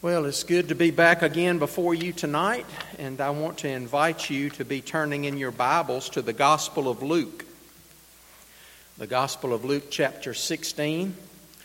Well, it's good to be back again before you tonight, and I want to invite you to be turning in your Bibles to the Gospel of Luke. The Gospel of Luke, chapter 16.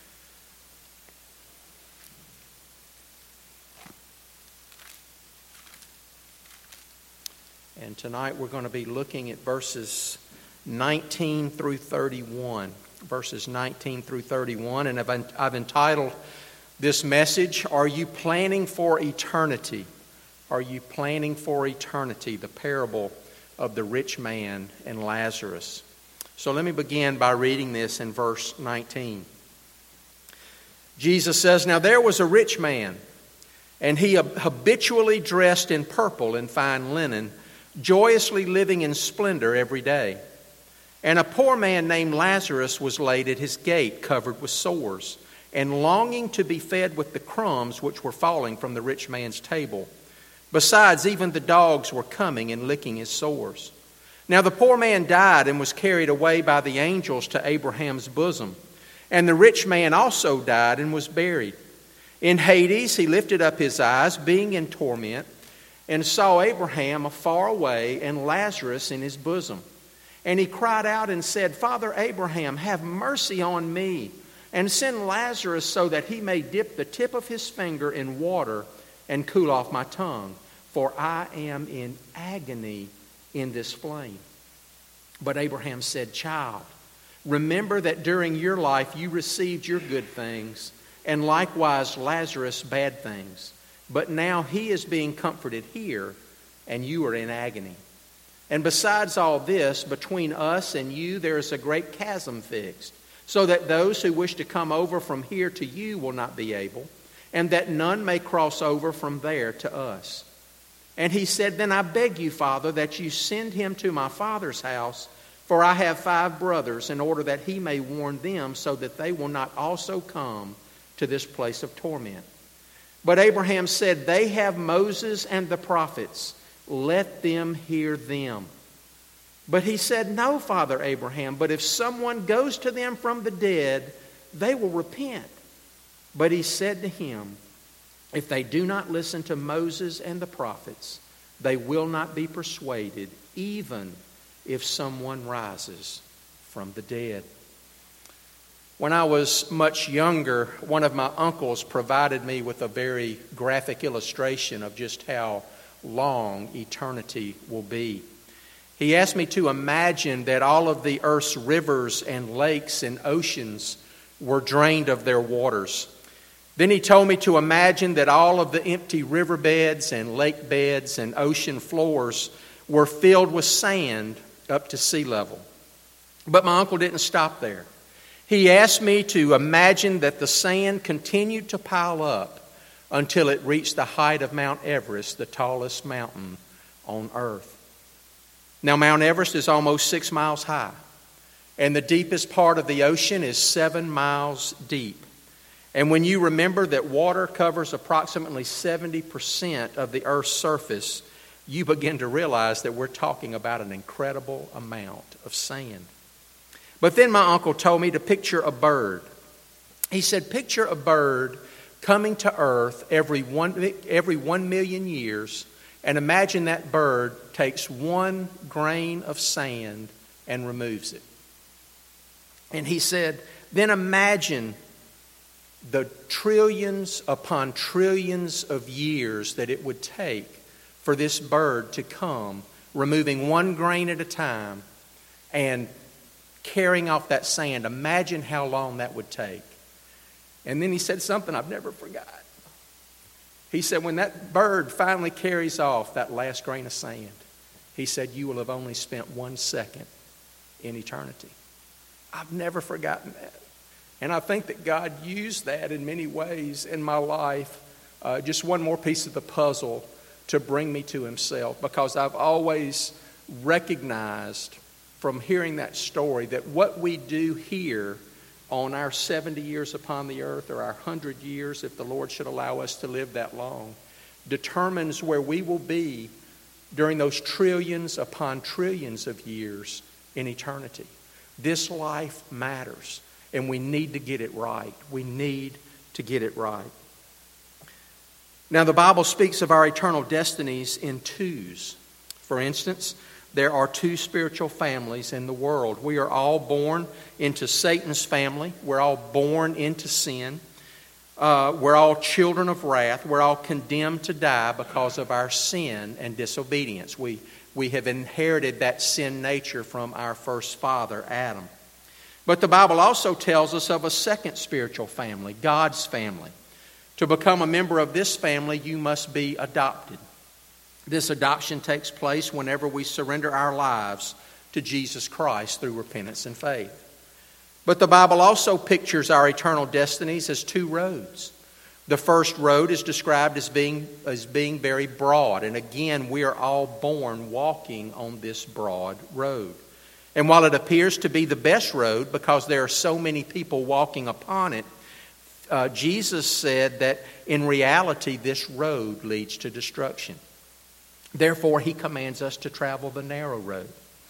And tonight we're going to be looking at verses 19 through 31. Verses 19 through 31, and I've entitled this message, Are You Planning for Eternity? Are you planning for eternity? The parable of the rich man and Lazarus. So let me begin by reading this in verse 19. Jesus says, Now there was a rich man, and he habitually dressed in purple and fine linen, joyously living in splendor every day. And a poor man named Lazarus was laid at his gate, covered with sores, and longing to be fed with the crumbs which were falling from the rich man's table. Besides, even the dogs were coming and licking his sores. Now the poor man died and was carried away by the angels to Abraham's bosom. And the rich man also died and was buried. In Hades he lifted up his eyes, being in torment, and saw Abraham afar away and Lazarus in his bosom. And he cried out and said, Father Abraham, have mercy on me, and send Lazarus so that he may dip the tip of his finger in water and cool off my tongue, for I am in agony in this flame. But Abraham said, Child, remember that during your life you received your good things, and likewise Lazarus bad things. But now he is being comforted here, and you are in agony. And besides all this, between us and you there is a great chasm fixed, so that those who wish to come over from here to you will not be able, and that none may cross over from there to us. And he said, Then I beg you, Father, that you send him to my father's house, for I have 5 brothers, in order that he may warn them, so that they will not also come to this place of torment. But Abraham said, They have Moses and the prophets. Let them hear them. But he said, No, Father Abraham, but if someone goes to them from the dead, they will repent. But he said to him, If they do not listen to Moses and the prophets, they will not be persuaded, even if someone rises from the dead. When I was much younger, one of my uncles provided me with a very graphic illustration of just how long eternity will be. He asked me to imagine that all of the earth's rivers and lakes and oceans were drained of their waters. Then he told me to imagine that all of the empty riverbeds and lake beds and ocean floors were filled with sand up to sea level. But my uncle didn't stop there. He asked me to imagine that the sand continued to pile up until it reached the height of Mount Everest, the tallest mountain on earth. Now, Mount Everest is almost 6 miles high, and the deepest part of the ocean is 7 miles deep. And when you remember that water covers approximately 70% of the Earth's surface, you begin to realize that we're talking about an incredible amount of sand. But then my uncle told me to picture a bird. He said, Picture a bird coming to earth every 1 million years, and imagine that bird takes 1 grain of sand and removes it. And he said, then imagine the trillions upon trillions of years that it would take for this bird to come, removing 1 grain at a time and carrying off that sand. Imagine how long that would take. And then he said something I've never forgot. He said, when that bird finally carries off that last grain of sand, he said, you will have only spent 1 second in eternity. I've never forgotten that. And I think that God used that in many ways in my life, just one more piece of the puzzle to bring me to himself, because I've always recognized from hearing that story that what we do here on our 70 years upon the earth, or our 100 years, if the Lord should allow us to live that long, determines where we will be during those trillions upon trillions of years in eternity. This life matters, and we need to get it right. We need to get it right. Now, the Bible speaks of our eternal destinies in twos. For instance, there are two spiritual families in the world. We are all born into Satan's family. We're all born into sin. We're all children of wrath. We're all condemned to die because of our sin and disobedience. We have inherited that sin nature from our first father, Adam. But the Bible also tells us of a second spiritual family, God's family. To become a member of this family, you must be adopted. This adoption takes place whenever we surrender our lives to Jesus Christ through repentance and faith. But the Bible also pictures our eternal destinies as two roads. The first road is described as being very broad. And again, we are all born walking on this broad road. And while it appears to be the best road because there are so many people walking upon it, Jesus said that in reality this road leads to destruction. Therefore, He commands us to travel the narrow road.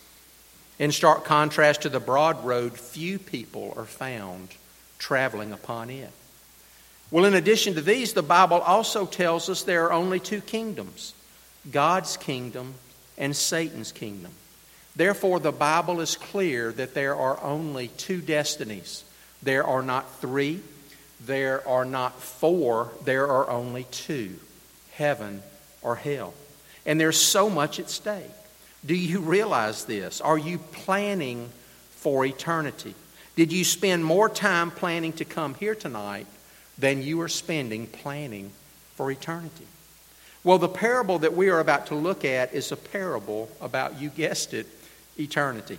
In stark contrast to the broad road, few people are found traveling upon it. Well, in addition to these, the Bible also tells us there are only two kingdoms, God's kingdom and Satan's kingdom. Therefore, the Bible is clear that there are only two destinies. There are not three, there are not four, there are only two, heaven or hell. And there's so much at stake. Do you realize this? Are you planning for eternity? Did you spend more time planning to come here tonight than you are spending planning for eternity? Well, the parable that we are about to look at is a parable about, you guessed it, eternity.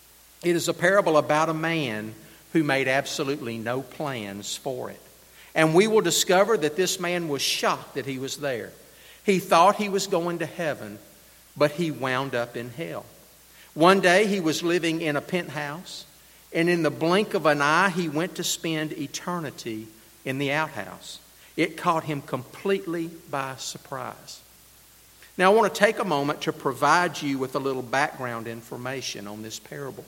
It is a parable about a man who made absolutely no plans for it. And we will discover that this man was shocked that he was there. He thought he was going to heaven, but he wound up in hell. One day he was living in a penthouse, and in the blink of an eye he went to spend eternity in the outhouse. It caught him completely by surprise. Now I want to take a moment to provide you with a little background information on this parable.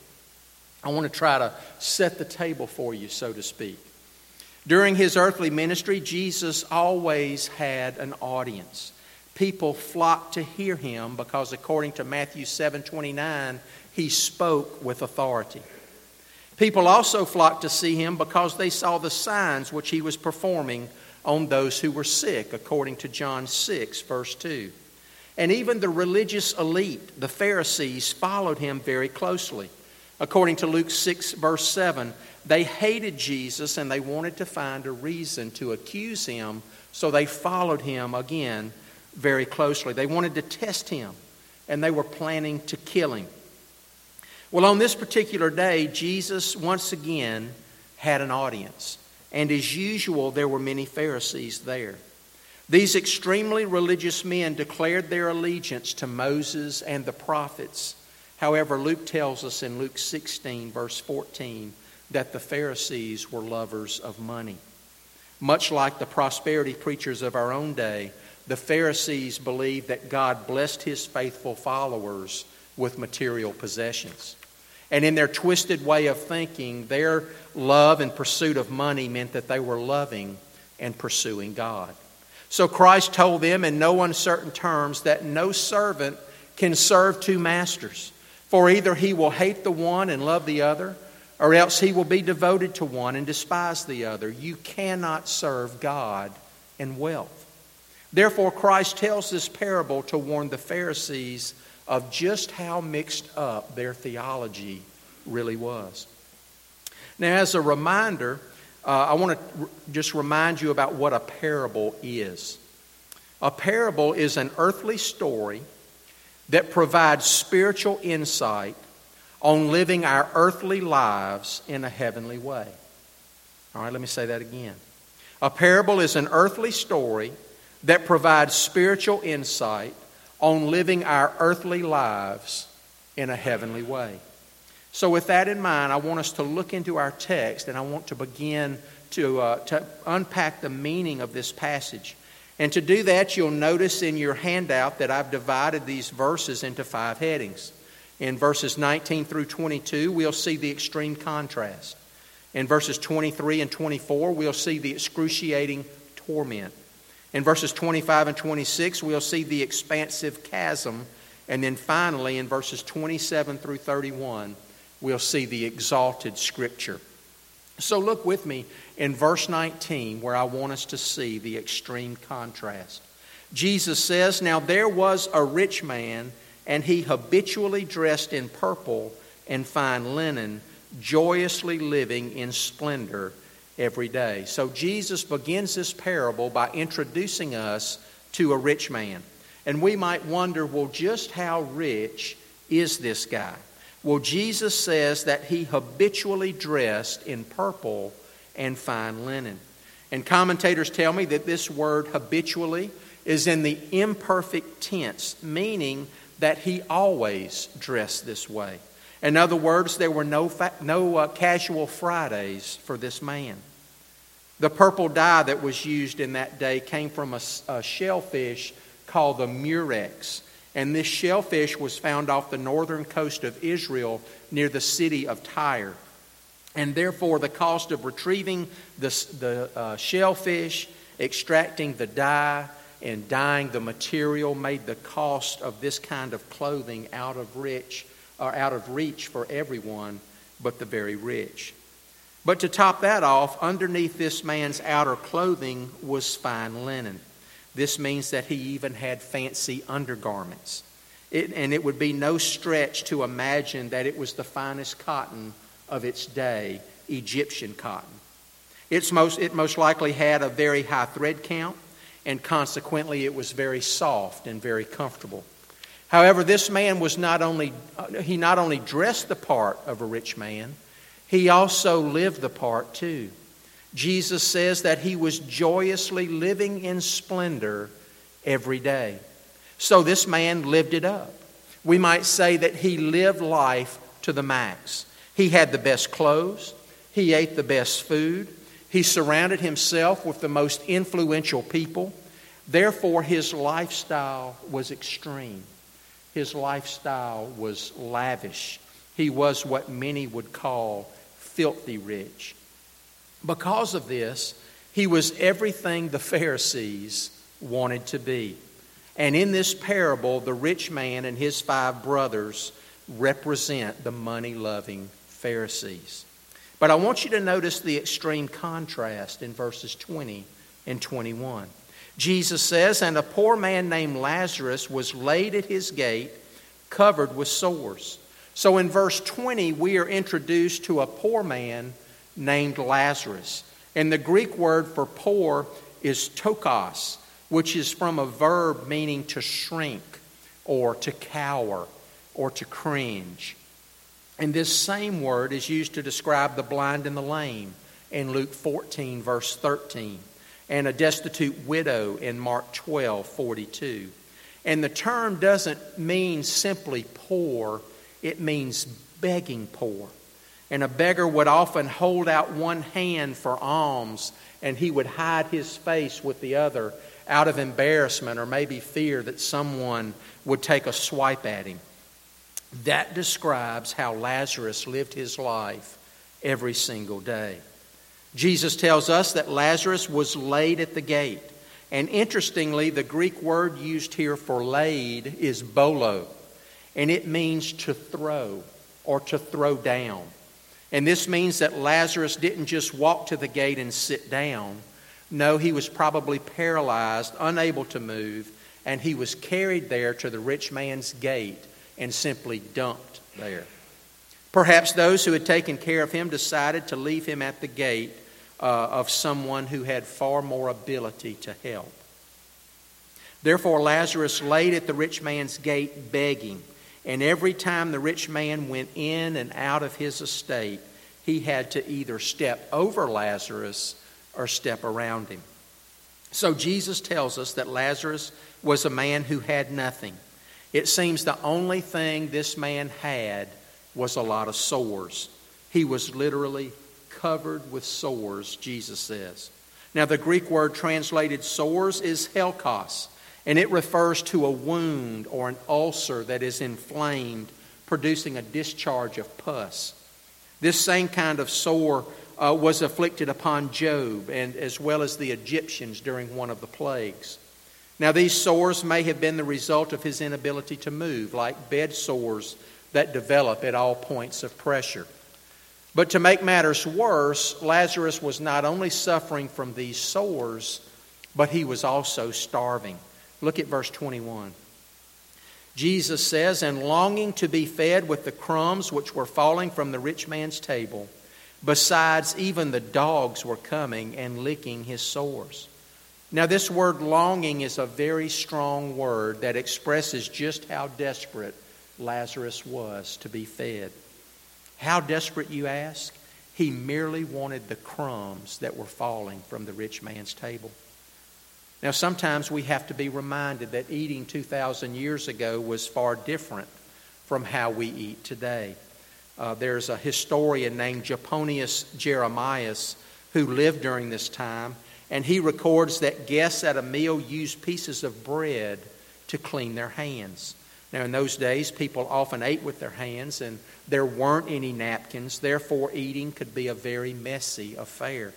I want to try to set the table for you, so to speak. During His earthly ministry, Jesus always had an audience. People flocked to hear Him because according to Matthew 7:29, He spoke with authority. People also flocked to see Him because they saw the signs which He was performing on those who were sick, according to John 6, verse 2. And even the religious elite, the Pharisees, followed Him very closely. According to Luke 6, verse 7, they hated Jesus and they wanted to find a reason to accuse Him, so they followed Him again very closely. They wanted to test Him, and they were planning to kill Him. Well, on this particular day, Jesus once again had an audience. And as usual, there were many Pharisees there. These extremely religious men declared their allegiance to Moses and the prophets. However, Luke tells us in Luke 16, verse 14, that the Pharisees were lovers of money. Much like the prosperity preachers of our own day, the Pharisees believed that God blessed His faithful followers with material possessions. And in their twisted way of thinking, their love and pursuit of money meant that they were loving and pursuing God. So Christ told them in no uncertain terms that no servant can serve two masters. For either he will hate the one and love the other, or else he will be devoted to one and despise the other. You cannot serve God and wealth. Therefore, Christ tells this parable to warn the Pharisees of just how mixed up their theology really was. Now, as a reminder, I want to just remind you about what a parable is. A parable is an earthly story that provides spiritual insight on living our earthly lives in a heavenly way. All right, let me say that again. A parable is an earthly story that provides spiritual insight on living our earthly lives in a heavenly way. So with that in mind, I want us to look into our text, and I want to begin to unpack the meaning of this passage. And to do that, you'll notice in your handout that I've divided these verses into 5 headings. In verses 19 through 22, we'll see the extreme contrast. In verses 23 and 24, we'll see the excruciating torment. In verses 25 and 26, we'll see the expansive chasm. And then finally, in verses 27 through 31, we'll see the exalted Scripture. So look with me in verse 19, where I want us to see the extreme contrast. Jesus says, "Now there was a rich man, and he habitually dressed in purple and fine linen, joyously living in splendor every day." So Jesus begins this parable by introducing us to a rich man. And we might wonder, well, just how rich is this guy? Well, Jesus says that he habitually dressed in purple and fine linen. And commentators tell me that this word habitually is in the imperfect tense, meaning that he always dressed this way. In other words, there were no casual Fridays for this man. The purple dye that was used in that day came from a shellfish called the murex. And this shellfish was found off the northern coast of Israel near the city of Tyre. And therefore, the cost of retrieving the shellfish, extracting the dye, and dyeing the material made the cost of this kind of clothing out of reach for everyone but the very rich. But to top that off, underneath this man's outer clothing was fine linen. This means that he even had fancy undergarments. And it would be no stretch to imagine that it was the finest cotton of its day, Egyptian cotton. It most likely had a very high thread count, and consequently it was very soft and very comfortable. However, this man not only dressed the part of a rich man, he also lived the part too. Jesus says that he was joyously living in splendor every day. So this man lived it up. We might say that he lived life to the max. He had the best clothes. He ate the best food. He surrounded himself with the most influential people. Therefore, his lifestyle was extreme. His lifestyle was lavish. He was what many would call filthy rich. Because of this, he was everything the Pharisees wanted to be. And in this parable, the rich man and his 5 brothers represent the money-loving Pharisees. But I want you to notice the extreme contrast in verses 20 and 21. Jesus says, "And a poor man named Lazarus was laid at his gate, covered with sores." So in verse 20, we are introduced to a poor man named Lazarus. And the Greek word for poor is tokos, which is from a verb meaning to shrink or to cower or to cringe. And this same word is used to describe the blind and the lame in Luke 14, verse 13, and a destitute widow in Mark 12:42. And the term doesn't mean simply poor, it means begging poor. And a beggar would often hold out one hand for alms, and he would hide his face with the other out of embarrassment or maybe fear that someone would take a swipe at him. That describes how Lazarus lived his life every single day. Jesus tells us that Lazarus was laid at the gate. And interestingly, the Greek word used here for laid is bolo. And it means to throw or to throw down. And this means that Lazarus didn't just walk to the gate and sit down. No, he was probably paralyzed, unable to move, and he was carried there to the rich man's gate and simply dumped there. Perhaps those who had taken care of him decided to leave him at the gate of someone who had far more ability to help. Therefore, Lazarus laid at the rich man's gate begging. And every time the rich man went in and out of his estate, he had to either step over Lazarus or step around him. So Jesus tells us that Lazarus was a man who had nothing. It seems the only thing this man had was a lot of sores. He was literally covered with sores, Jesus says. Now, the Greek word translated sores is helkos. And it refers to a wound or an ulcer that is inflamed, producing a discharge of pus. This same kind of sore was afflicted upon Job, and as well as the Egyptians during one of the plagues. Now, these sores may have been the result of his inability to move, like bed sores that develop at all points of pressure. But to make matters worse, Lazarus was not only suffering from these sores, but he was also starving. Look at verse 21. Jesus says, "And longing to be fed with the crumbs which were falling from the rich man's table, besides even the dogs were coming and licking his sores." Now, this word longing is a very strong word that expresses just how desperate Lazarus was to be fed. How desperate, you ask? He merely wanted the crumbs that were falling from the rich man's table. Now, sometimes we have to be reminded that eating 2,000 years ago was far different from how we eat today. There's a historian named Japonius Jeremias who lived during this time, and he records that guests at a meal used pieces of bread to clean their hands. Now, in those days, people often ate with their hands, and there weren't any napkins. Therefore, eating could be a very messy affair.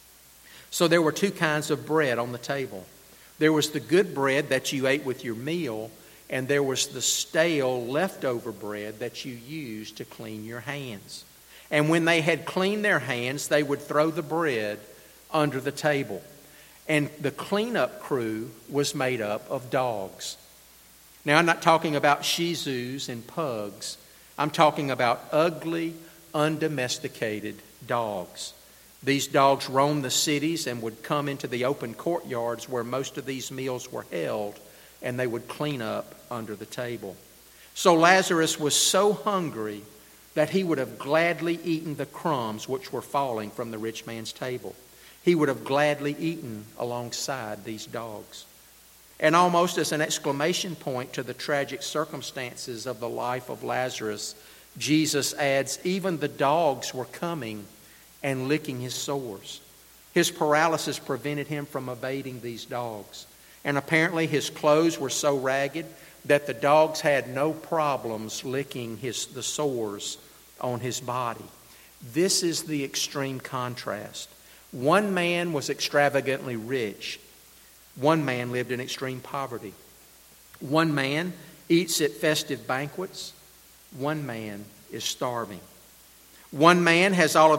So there were two kinds of bread on the table. There was the good bread that you ate with your meal, and there was the stale leftover bread that you used to clean your hands. And when they had cleaned their hands, they would throw the bread under the table. And the cleanup crew was made up of dogs. Now, I'm not talking about Shih Tzus and pugs. I'm talking about ugly, undomesticated dogs. These dogs roamed the cities and would come into the open courtyards where most of these meals were held, and they would clean up under the table. So Lazarus was so hungry that he would have gladly eaten the crumbs which were falling from the rich man's table. He would have gladly eaten alongside these dogs. And almost as an exclamation point to the tragic circumstances of the life of Lazarus, Jesus adds, even the dogs were coming and licking his sores. His paralysis prevented him from evading these dogs. And apparently his clothes were so ragged that the dogs had no problems licking the sores on his body. This is the extreme contrast. One man was extravagantly rich. One man lived in extreme poverty. One man eats at festive banquets. One man is starving. One man has all of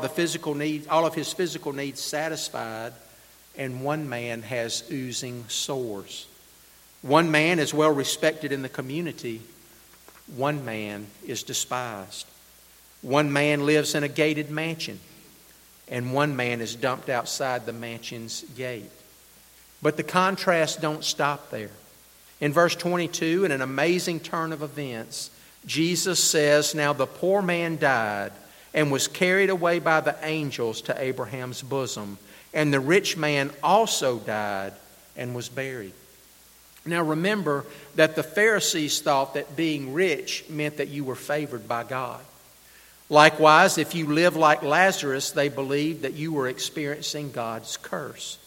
his physical needs satisfied, and one man has oozing sores. One man is well respected in the community. One man is despised. One man lives in a gated mansion, and one man is dumped outside the mansion's gate. But the contrasts don't stop there. In verse 22, in an amazing turn of events, Jesus says, "Now the poor man died and was carried away by the angels to Abraham's bosom, and the rich man also died and was buried." Now remember that the Pharisees thought that being rich meant that you were favored by God. Likewise, if you live like Lazarus, they believed that you were experiencing God's curse.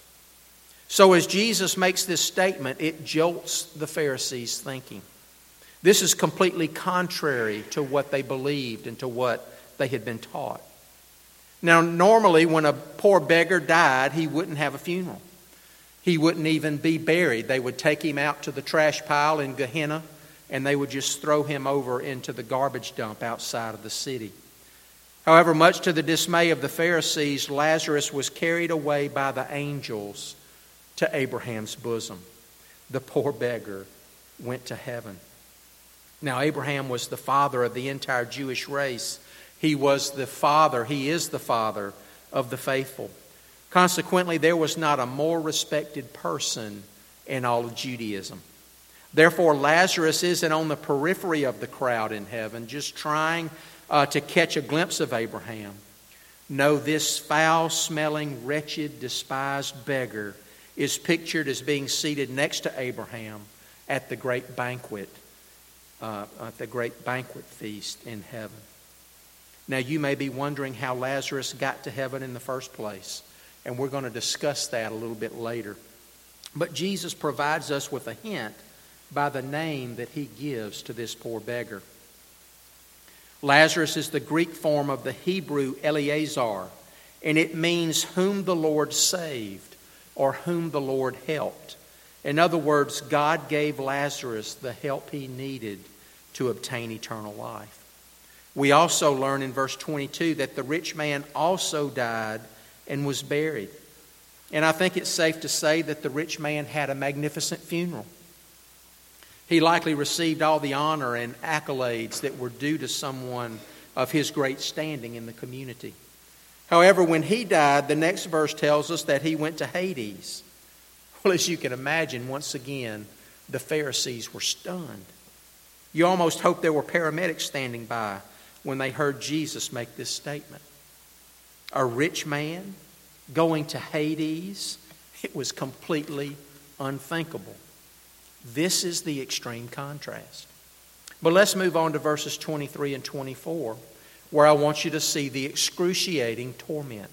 So as Jesus makes this statement, it jolts the Pharisees' thinking. This is completely contrary to what they believed and to what they had been taught. Now, normally when a poor beggar died, he wouldn't have a funeral. He wouldn't even be buried. They would take him out to the trash pile in Gehenna, and they would just throw him over into the garbage dump outside of the city. However, much to the dismay of the Pharisees, Lazarus was carried away by the angels to Abraham's bosom. The poor beggar went to heaven. Now, Abraham was the father of the entire Jewish race. He is the father of the faithful. Consequently, there was not a more respected person in all of Judaism. Therefore, Lazarus isn't on the periphery of the crowd in heaven, just trying to catch a glimpse of Abraham. No, this foul-smelling, wretched, despised beggar is pictured as being seated next to Abraham at the great banquet feast in heaven. Now, you may be wondering how Lazarus got to heaven in the first place, and we're going to discuss that a little bit later. But Jesus provides us with a hint by the name that he gives to this poor beggar. Lazarus is the Greek form of the Hebrew Eleazar, and it means whom the Lord saved or whom the Lord helped. In other words, God gave Lazarus the help he needed to obtain eternal life. We also learn in verse 22 that the rich man also died and was buried. And I think it's safe to say that the rich man had a magnificent funeral. He likely received all the honor and accolades that were due to someone of his great standing in the community. However, when he died, the next verse tells us that he went to Hades. Well, as you can imagine, once again, the Pharisees were stunned. You almost hope there were paramedics standing by when they heard Jesus make this statement. A rich man going to Hades, it was completely unthinkable. This is the extreme contrast. But let's move on to verses 23 and 24, where I want you to see the excruciating torment.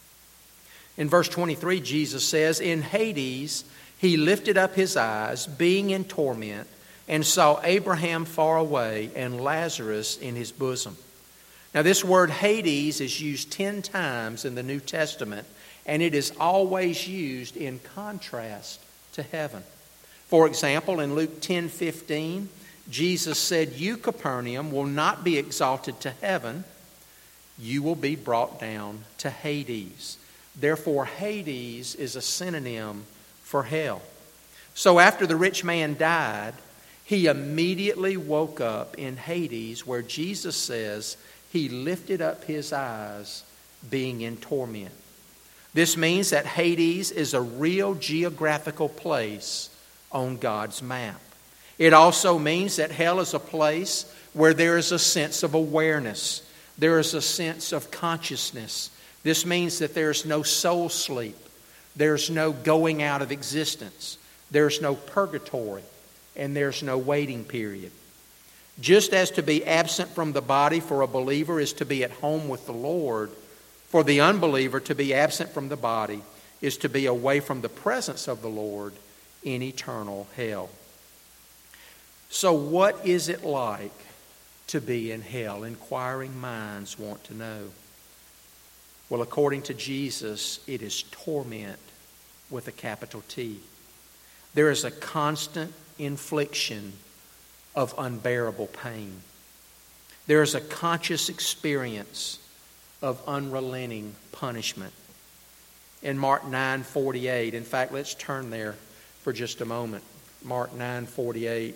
In verse 23, Jesus says, "In Hades he lifted up his eyes, being in torment, and saw Abraham far away and Lazarus in his bosom." Now this word Hades is used 10 times in the New Testament, and it is always used in contrast to heaven. For example, in Luke 10:15, Jesus said, "You, Capernaum, will not be exalted to heaven. You will be brought down to Hades." Therefore, Hades is a synonym for hell. So after the rich man died, he immediately woke up in Hades, where Jesus says he lifted up his eyes, being in torment. This means that Hades is a real geographical place on God's map. It also means that hell is a place where there is a sense of awareness. There is a sense of consciousness. This means that there's no soul sleep. There's no going out of existence. There's no purgatory. And there's no waiting period. Just as to be absent from the body for a believer is to be at home with the Lord, for the unbeliever to be absent from the body is to be away from the presence of the Lord in eternal hell. So what is it like to be in hell? Inquiring minds want to know. Well, according to Jesus, it is torment with a capital T. There is a constant infliction of unbearable pain. There is a conscious experience of unrelenting punishment. In Mark 9:48, in fact, let's turn there for just a moment. Mark 9:48.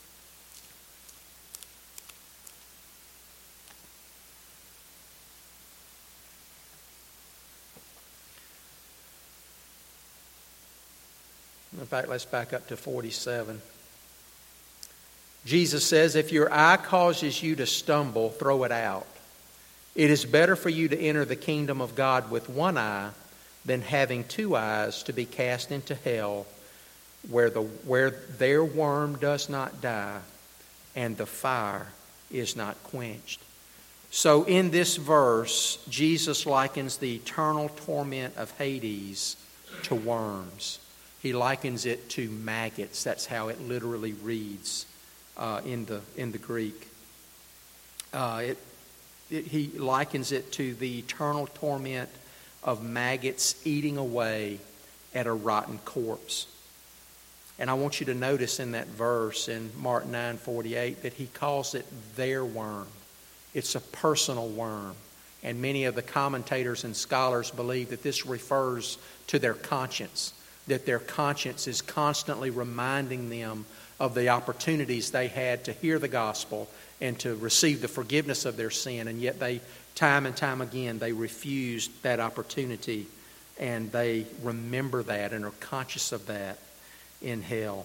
In fact, let's back up to 47. Jesus says, "If your eye causes you to stumble, throw it out. It is better for you to enter the kingdom of God with one eye than having two eyes to be cast into hell, where their worm does not die and the fire is not quenched." So in this verse, Jesus likens the eternal torment of Hades to worms. He likens it to maggots. That's how it literally reads in the Greek. He likens it to the eternal torment of maggots eating away at a rotten corpse. And I want you to notice in that verse in Mark 9:48 that he calls it their worm. It's a personal worm. And many of the commentators and scholars believe that this refers to their conscience, that their conscience is constantly reminding them of the opportunities they had to hear the gospel and to receive the forgiveness of their sin, and yet they, time and time again, they refused that opportunity, and they remember that and are conscious of that in hell.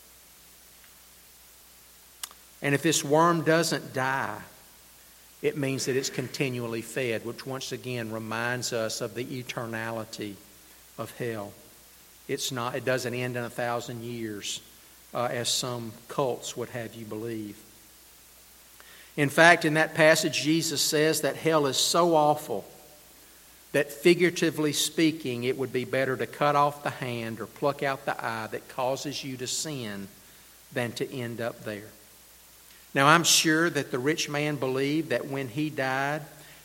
And if this worm doesn't die, it means that it's continually fed, which once again reminds us of the eternality of hell. It doesn't end in 1,000 years, as some cults would have you believe. In fact, in that passage, Jesus says that hell is so awful that, figuratively speaking, it would be better to cut off the hand or pluck out the eye that causes you to sin than to end up there. Now, I'm sure that the rich man believed that when he died,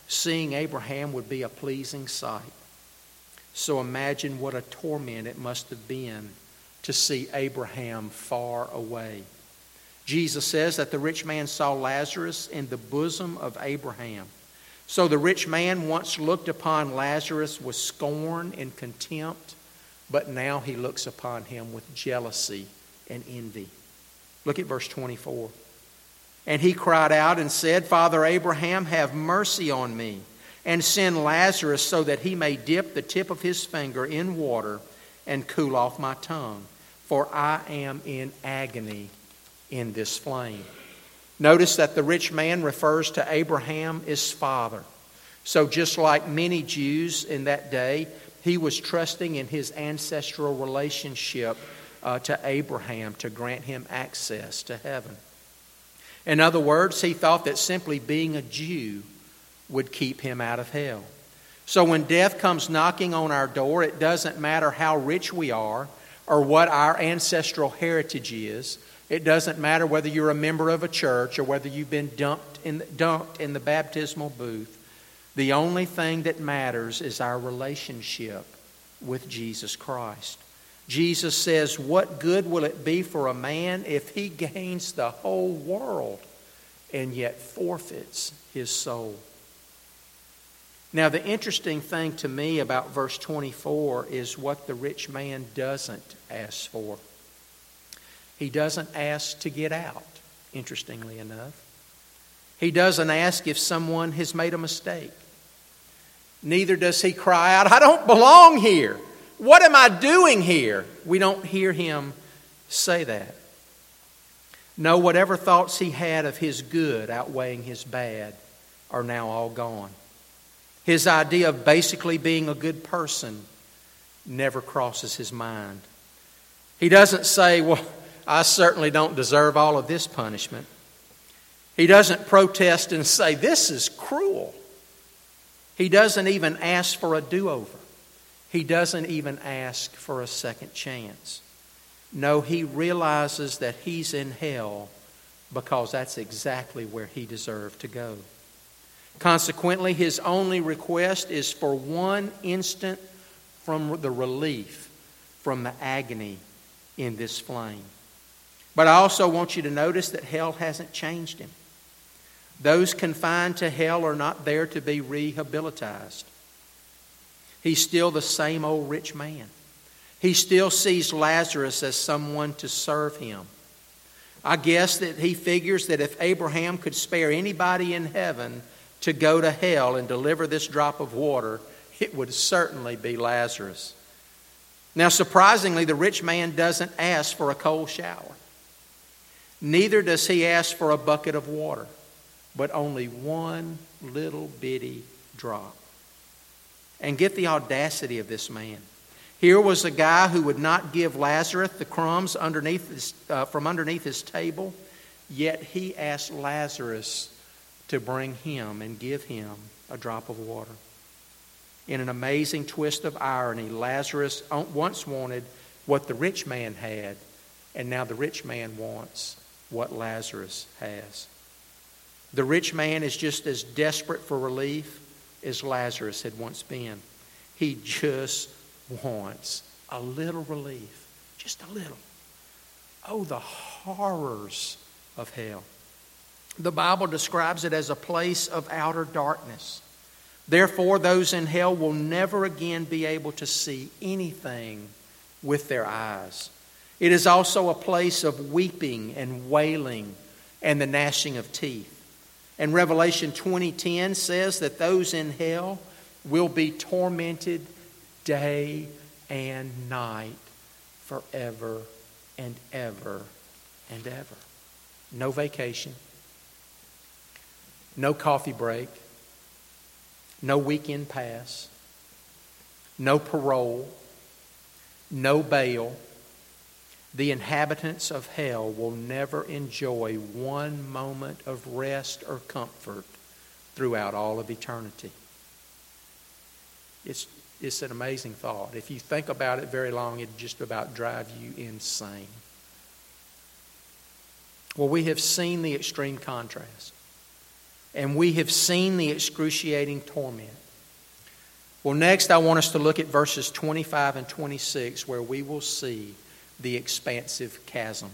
seeing Abraham would be a pleasing sight. So imagine what a torment it must have been to see Abraham far away. Jesus says that the rich man saw Lazarus in the bosom of Abraham. So the rich man once looked upon Lazarus with scorn and contempt, but now he looks upon him with jealousy and envy. Look at verse 24. And he cried out and said, Father Abraham, have mercy on me, and send Lazarus so that he may dip the tip of his finger in water and cool off my tongue, for I am in agony in this flame. Notice that the rich man refers to Abraham as father. So just like many Jews in that day, he was trusting in his ancestral relationship to Abraham to grant him access to heaven. In other words, he thought that simply being a Jew would keep him out of hell. So when death comes knocking on our door, it doesn't matter how rich we are or what our ancestral heritage is. It doesn't matter whether you're a member of a church or whether you've been dunked in the baptismal booth. The only thing that matters is our relationship with Jesus Christ. Jesus says, what good will it be for a man if he gains the whole world and yet forfeits his soul? Now, the interesting thing to me about verse 24 is what the rich man doesn't ask for. He doesn't ask to get out, interestingly enough. He doesn't ask if someone has made a mistake. Neither does he cry out, I don't belong here. What am I doing here? We don't hear him say that. No, whatever thoughts he had of his good outweighing his bad are now all gone. His idea of basically being a good person never crosses his mind. He doesn't say, well, I certainly don't deserve all of this punishment. He doesn't protest and say, this is cruel. He doesn't even ask for a do-over. He doesn't even ask for a second chance. No, he realizes that he's in hell because that's exactly where he deserved to go. Consequently, his only request is for one instant from the relief from the agony in this flame. But I also want you to notice that hell hasn't changed him. Those confined to hell are not there to be rehabilitized. He's still the same old rich man. He still sees Lazarus as someone to serve him. I guess that he figures that if Abraham could spare anybody in heaven to go to hell and deliver this drop of water, it would certainly be Lazarus. Now, surprisingly, the rich man doesn't ask for a cold shower. Neither does he ask for a bucket of water, but only one little bitty drop. And get the audacity of this man. Here was a guy who would not give Lazarus the crumbs from underneath his table, yet he asked Lazarus to bring him and give him a drop of water. In an amazing twist of irony, Lazarus once wanted what the rich man had, and now the rich man wants what Lazarus has. The rich man is just as desperate for relief as Lazarus had once been. He just wants a little relief. Just a little. Oh, the horrors of hell. The Bible describes it as a place of outer darkness. Therefore, those in hell will never again be able to see anything with their eyes. It is also a place of weeping and wailing and the gnashing of teeth. And Revelation 20:10 says that those in hell will be tormented day and night forever and ever and ever. No vacation. No coffee break. No weekend pass. No parole. No bail. The inhabitants of hell will never enjoy one moment of rest or comfort throughout all of eternity. It's an amazing thought. If you think about it very long, it'd just about drive you insane. Well, we have seen the extreme contrast. and we have seen the excruciating torment. Well, next I want us to look at verses 25 and 26, where we will see the expansive chasm.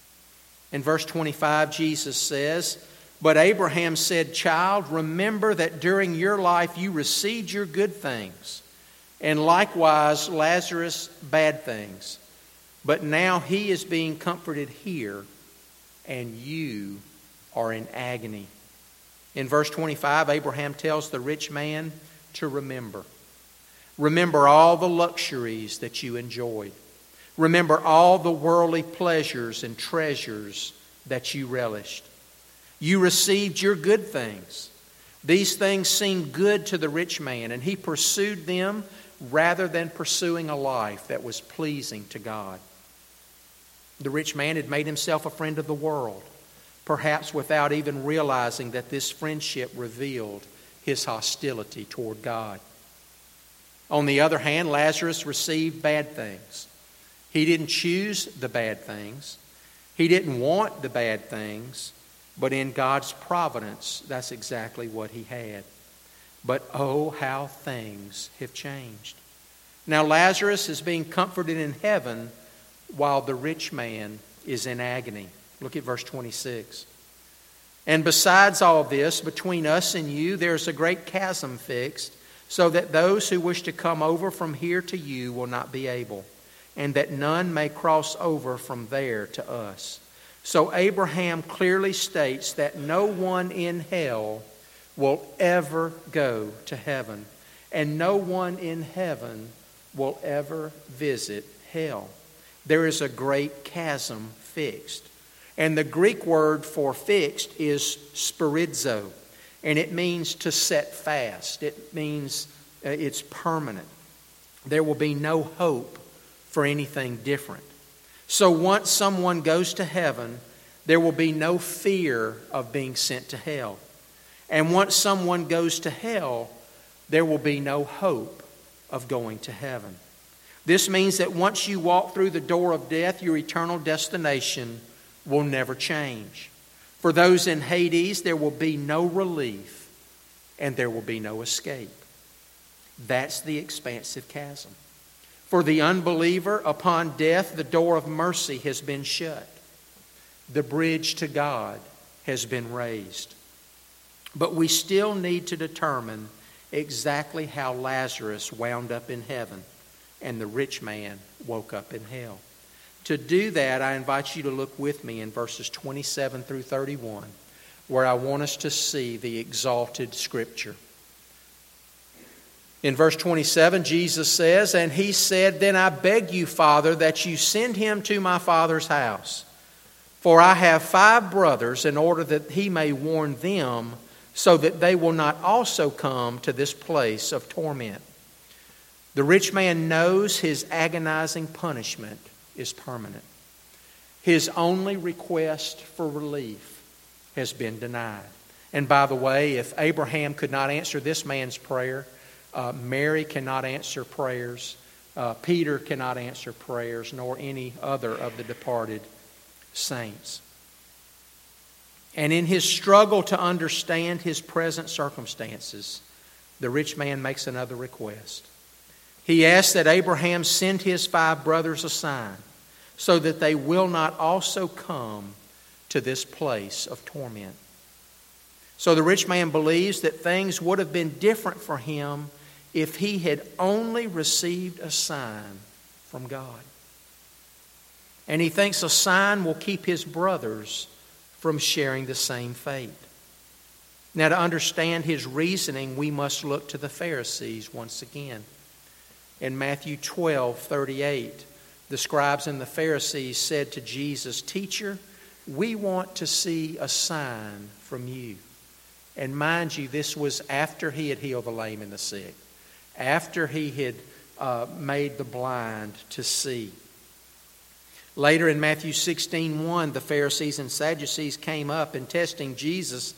In verse 25, Jesus says, "But Abraham said, 'Child, remember that during your life you received your good things, and likewise Lazarus bad things. But now he is being comforted here, and you are in agony.'" In verse 25, Abraham tells the rich man to remember. Remember all the luxuries that you enjoyed. Remember all the worldly pleasures and treasures that you relished. You received your good things. These things seemed good to the rich man, and he pursued them rather than pursuing a life that was pleasing to God. The rich man had made himself a friend of the world, perhaps without even realizing that this friendship revealed his hostility toward God. On the other hand, Lazarus received bad things. He didn't choose the bad things. He didn't want the bad things, but in God's providence, that's exactly what he had. But oh, how things have changed. Now Lazarus is being comforted in heaven while the rich man is in agony. Look at verse 26. "And besides all this, between us and you, there's a great chasm fixed, so that those who wish to come over from here to you will not be able, and that none may cross over from there to us." So Abraham clearly states that no one in hell will ever go to heaven, and no one in heaven will ever visit hell. There is a great chasm fixed. And the Greek word for fixed is spirizo, and it means to set fast. It means it's permanent. There will be no hope for anything different. So once someone goes to heaven, there will be no fear of being sent to hell. And once someone goes to hell, there will be no hope of going to heaven. This means that once you walk through the door of death, your eternal destination will never change. For those in Hades, there will be no relief and there will be no escape. That's the expansive chasm. For the unbeliever, upon death, the door of mercy has been shut. The bridge to God has been raised. But we still need to determine exactly how Lazarus wound up in heaven and the rich man woke up in hell. To do that, I invite you to look with me in verses 27 through 31, where I want us to see the exalted Scripture. In verse 27, Jesus says, "And he said, 'Then I beg you, Father, that you send him to my father's house. For I have 5 brothers, in order that he may warn them, so that they will not also come to this place of torment.'" The rich man knows his agonizing punishment is permanent. His only request for relief has been denied. And by the way, if Abraham could not answer this man's prayer, Mary cannot answer prayers, Peter cannot answer prayers, nor any other of the departed saints. And in his struggle to understand his present circumstances, the rich man makes another request. He asks that Abraham send his 5 brothers a sign, so that they will not also come to this place of torment. So the rich man believes that things would have been different for him if he had only received a sign from God. And he thinks a sign will keep his brothers from sharing the same fate. Now, to understand his reasoning, we must look to the Pharisees once again. In Matthew 12:38, the scribes and the Pharisees said to Jesus, "Teacher, we want to see a sign from you." And mind you, this was after he had healed the lame and the sick, after he had made the blind to see. Later in Matthew 16:1, the Pharisees and Sadducees came up and testing Jesus,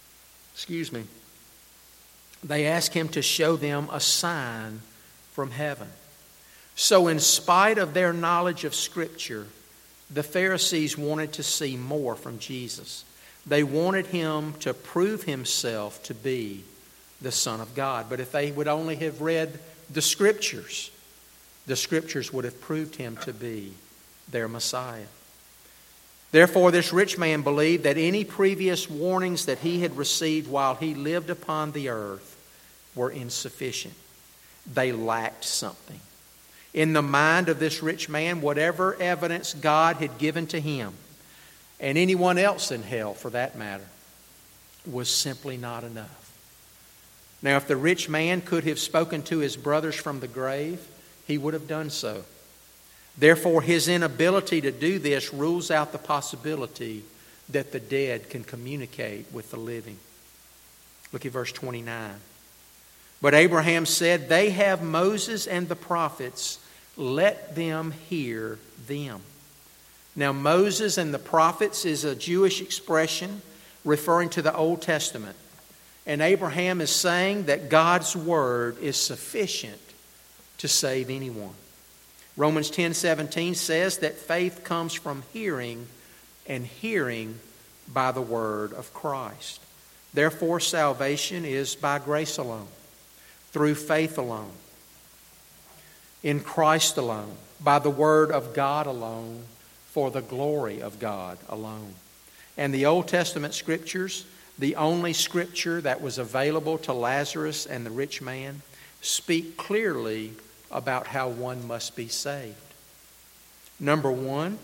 they asked him to show them a sign from heaven. So in spite of their knowledge of Scripture, the Pharisees wanted to see more from Jesus. They wanted him to prove himself to be the Son of God. But if they would only have read the Scriptures would have proved him to be their Messiah. Therefore, this rich man believed that any previous warnings that he had received while he lived upon the earth were insufficient. They lacked something. In the mind of this rich man, whatever evidence God had given to him, and anyone else in hell for that matter, was simply not enough. Now, if the rich man could have spoken to his brothers from the grave, he would have done so. Therefore, his inability to do this rules out the possibility that the dead can communicate with the living. Look at verse 29. But Abraham said, "They have Moses and the prophets. Let them hear them." Now, Moses and the prophets is a Jewish expression referring to the Old Testament. And Abraham is saying that God's Word is sufficient to save anyone. Romans 10:17 says that faith comes from hearing, and hearing by the word of Christ. Therefore, salvation is by grace alone, through faith alone, in Christ alone, by the word of God alone, for the glory of God alone. And the Old Testament Scriptures, the only Scripture that was available to Lazarus and the rich man, speak clearly about how one must be saved. Number one,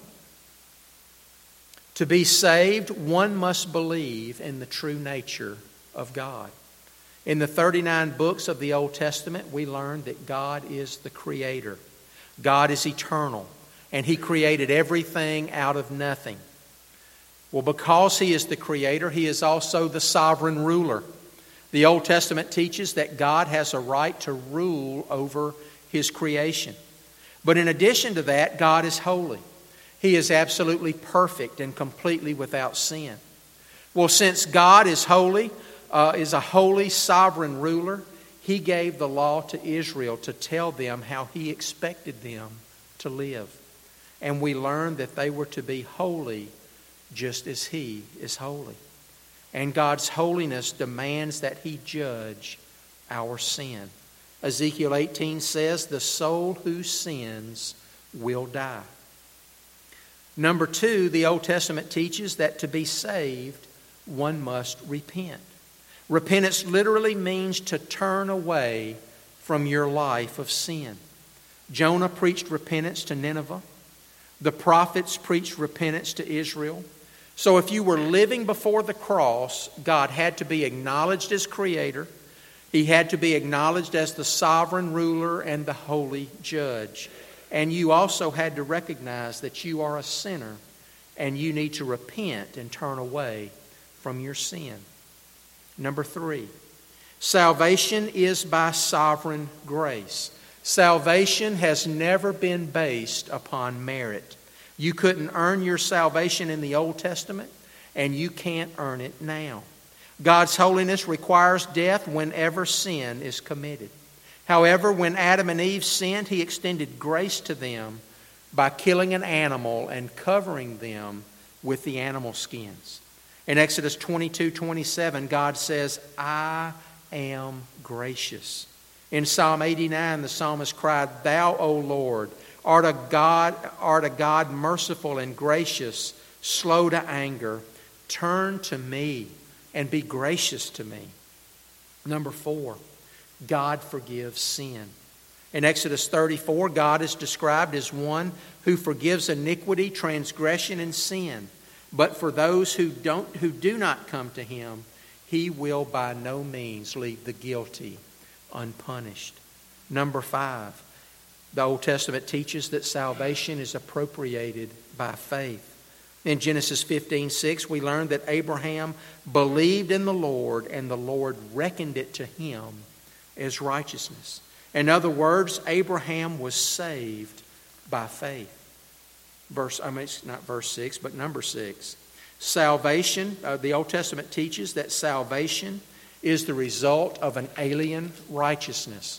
to be saved, one must believe in the true nature of God. In the 39 books of the Old Testament, we learn that God is the Creator. God is eternal, and He created everything out of nothing. Well, because He is the Creator, He is also the sovereign ruler. The Old Testament teaches that God has a right to rule over His creation. But in addition to that, God is holy. He is absolutely perfect and completely without sin. Well, since God is holy, is a holy sovereign ruler, He gave the law to Israel to tell them how He expected them to live. And we learn that they were to be holy just as He is holy. And God's holiness demands that He judge our sin. Ezekiel 18 says, "The soul who sins will die." Number two, the Old Testament teaches that to be saved, one must repent. Repentance literally means to turn away from your life of sin. Jonah preached repentance to Nineveh. The prophets preached repentance to Israel. So if you were living before the cross, God had to be acknowledged as Creator. He had to be acknowledged as the sovereign ruler and the holy judge. And you also had to recognize that you are a sinner and you need to repent and turn away from your sin. Number three, salvation is by sovereign grace. Salvation has never been based upon merit. You couldn't earn your salvation in the Old Testament, and you can't earn it now. God's holiness requires death whenever sin is committed. However, when Adam and Eve sinned, He extended grace to them by killing an animal and covering them with the animal skins. In Exodus 22:27, God says, "I am gracious." In Psalm 89, the psalmist cried, "Thou, O Lord, art a God merciful and gracious, slow to anger. Turn to me and be gracious to me." Number four, God forgives sin. In Exodus 34, God is described as one who forgives iniquity, transgression, and sin. But for those who do not come to Him, He will by no means leave the guilty unpunished. Number five, the Old Testament teaches that salvation is appropriated by faith. In Genesis 15:6, we learn that Abraham believed in the Lord, and the Lord reckoned it to him as righteousness. In other words, Abraham was saved by faith. It's not verse 6, but number 6. Salvation, the Old Testament teaches that salvation is the result of an alien righteousness.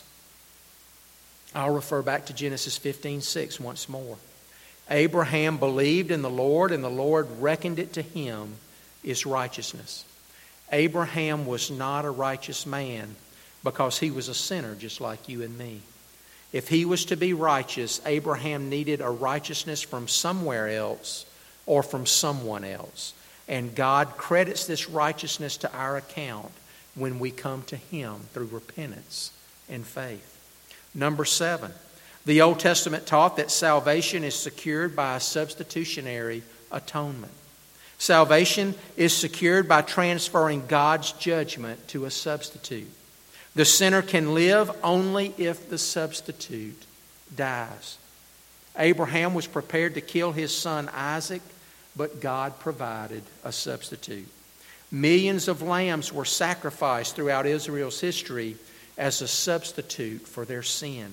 I'll refer back to Genesis 15:6 once more. Abraham believed in the Lord, and the Lord reckoned it to him is righteousness. Abraham was not a righteous man because he was a sinner just like you and me. If he was to be righteous, Abraham needed a righteousness from somewhere else or from someone else. And God credits this righteousness to our account when we come to Him through repentance and faith. Number 7, the Old Testament taught that salvation is secured by a substitutionary atonement. Salvation is secured by transferring God's judgment to a substitute. The sinner can live only if the substitute dies. Abraham was prepared to kill his son Isaac, but God provided a substitute. Millions of lambs were sacrificed throughout Israel's history as a substitute for their sin.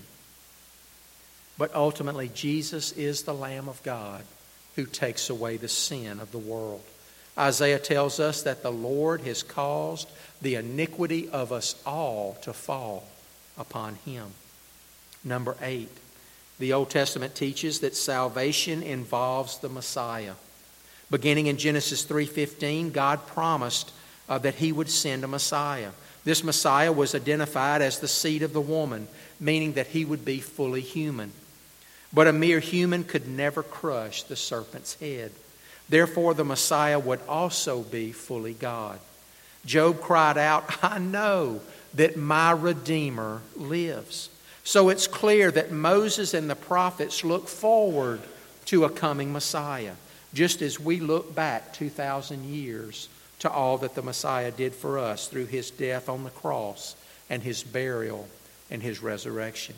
But ultimately, Jesus is the Lamb of God who takes away the sin of the world. Isaiah tells us that the Lord has caused the iniquity of us all to fall upon Him. Number 8, the Old Testament teaches that salvation involves the Messiah. Beginning in Genesis 3:15, God promised that He would send a Messiah. This Messiah was identified as the seed of the woman, meaning that He would be fully human. But a mere human could never crush the serpent's head. Therefore, the Messiah would also be fully God. Job cried out, "I know that my Redeemer lives." So it's clear that Moses and the prophets look forward to a coming Messiah, just as we look back 2,000 years to all that the Messiah did for us through His death on the cross and His burial and His resurrection.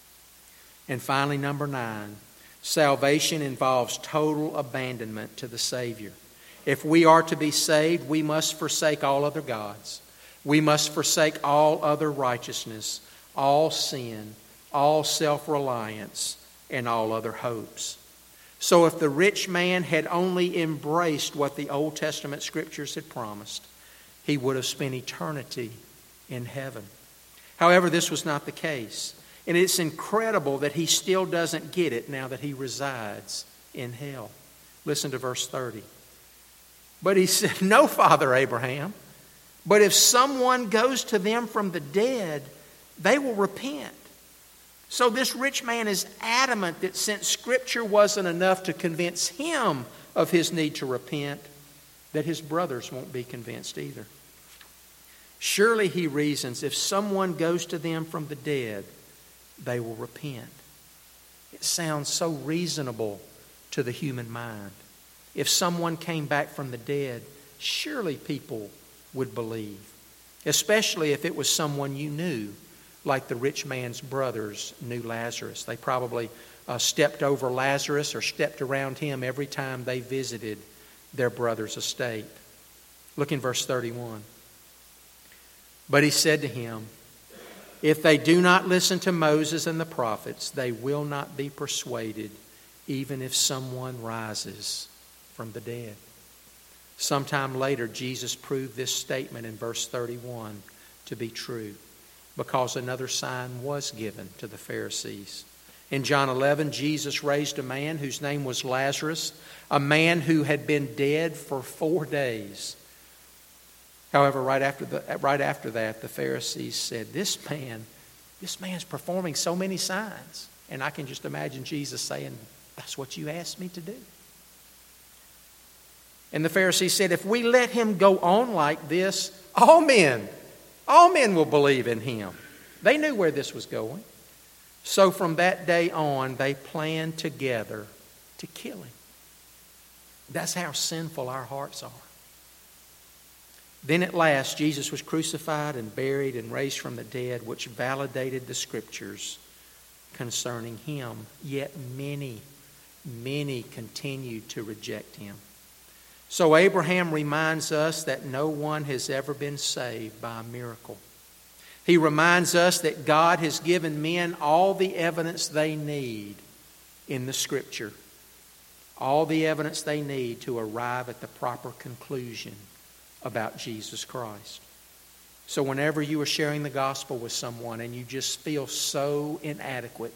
And finally, number 9, salvation involves total abandonment to the Savior. If we are to be saved, we must forsake all other gods. We must forsake all other righteousness, all sin, all self-reliance, and all other hopes. So if the rich man had only embraced what the Old Testament Scriptures had promised, he would have spent eternity in heaven. However, this was not the case. And it's incredible that he still doesn't get it now that he resides in hell. Listen to verse 30. But he said, "No, Father Abraham, but if someone goes to them from the dead, they will repent." So this rich man is adamant that since Scripture wasn't enough to convince him of his need to repent, that his brothers won't be convinced either. Surely, he reasons, if someone goes to them from the dead, they will repent. It sounds so reasonable to the human mind. If someone came back from the dead, surely people would believe, especially if it was someone you knew, like the rich man's brothers knew Lazarus. They probably stepped over Lazarus or stepped around him every time they visited their brother's estate. Look in verse 31. But he said to him, "If they do not listen to Moses and the prophets, they will not be persuaded, even if someone rises from the dead." Sometime later, Jesus proved this statement in verse 31 to be true, because another sign was given to the Pharisees. In John 11, Jesus raised a man whose name was Lazarus, a man who had been dead for 4 days. However, right after that, the Pharisees said, this man's performing so many signs. And I can just imagine Jesus saying, "That's what you asked me to do." And the Pharisees said, "If we let him go on like this, all men will believe in him." They knew where this was going. So from that day on, they planned together to kill him. That's how sinful our hearts are. Then at last, Jesus was crucified and buried and raised from the dead, which validated the Scriptures concerning him. Yet many continued to reject him. So Abraham reminds us that no one has ever been saved by a miracle. He reminds us that God has given men all the evidence they need in the Scripture. All the evidence they need to arrive at the proper conclusion about Jesus Christ. So whenever you are sharing the gospel with someone and you just feel so inadequate,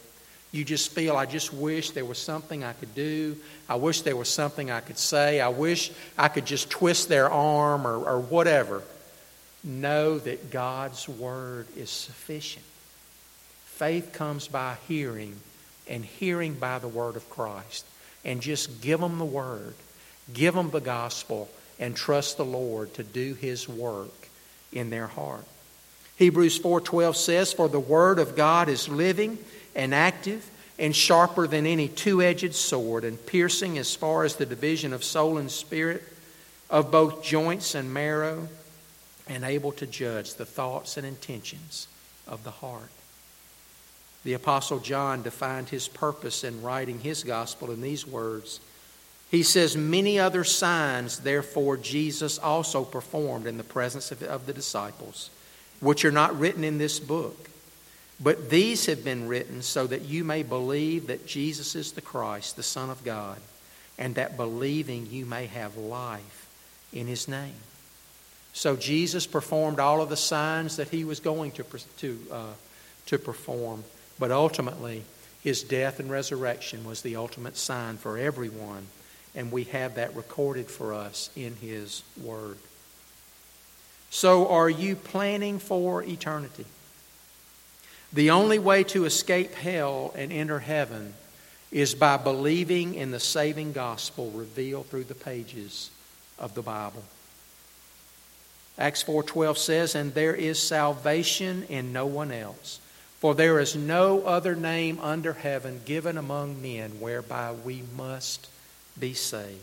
You just feel, I just wish there was something I could do. I wish there was something I could say. I wish I could just twist their arm or whatever. Know that God's Word is sufficient. Faith comes by hearing, and hearing by the Word of Christ. And just give them the Word. Give them the gospel and trust the Lord to do His work in their heart. Hebrews 4:12 says, "For the Word of God is living and active and sharper than any two-edged sword, and piercing as far as the division of soul and spirit, of both joints and marrow, and able to judge the thoughts and intentions of the heart." The Apostle John defined his purpose in writing his gospel in these words. He says, "Many other signs, therefore, Jesus also performed in the presence of the disciples, which are not written in this book. But these have been written so that you may believe that Jesus is the Christ, the Son of God, and that believing you may have life in His name." So Jesus performed all of the signs that He was going to perform, but ultimately His death and resurrection was the ultimate sign for everyone, and we have that recorded for us in His Word. So are you planning for eternity? The only way to escape hell and enter heaven is by believing in the saving gospel revealed through the pages of the Bible. Acts 4:12 says, "And there is salvation in no one else, for there is no other name under heaven given among men whereby we must be saved."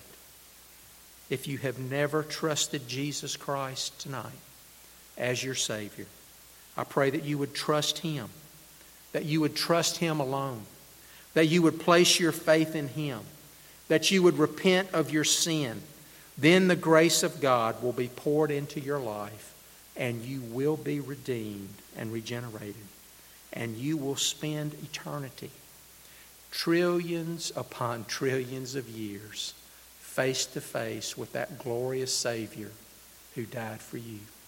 If you have never trusted Jesus Christ tonight as your Savior, I pray that you would trust Him, that you would trust Him alone, that you would place your faith in Him, that you would repent of your sin. Then the grace of God will be poured into your life, and you will be redeemed and regenerated, and you will spend eternity, trillions upon trillions of years, face to face with that glorious Savior who died for you.